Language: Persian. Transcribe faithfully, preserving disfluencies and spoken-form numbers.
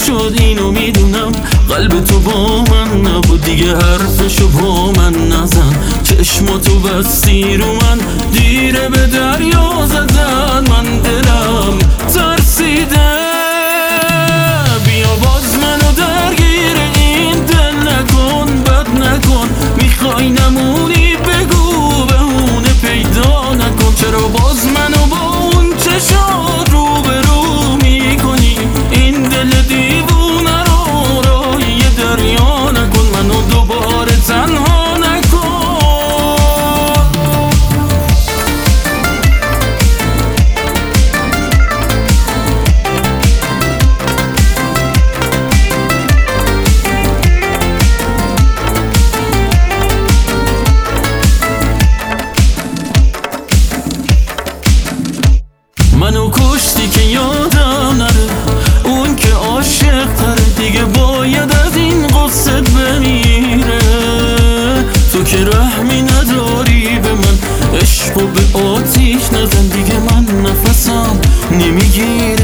شد اینو میدونم، قلب تو با من نبود دیگه، حرفشو با من نزن، چشماتو بستی رو من، دیره به دریا زدن، من دلم ترسیده. بیا باز منو درگیر این دل نکن، بد نکن، میخوای نمونی بگو بهونه پیدا نکن، چرا باز منو با اون چشات رو به رو میکنی، این دل دیوونه رو راهی دریا نکن، منو دوباره تنها نکن. منو کشتی که یادم نره، اون که عاشق تره، دیگه باید از این قصه بمیره. تو که رحمی نداری به من، عشقو به آتیش نزن، دیگه من نفسم نمیگیره.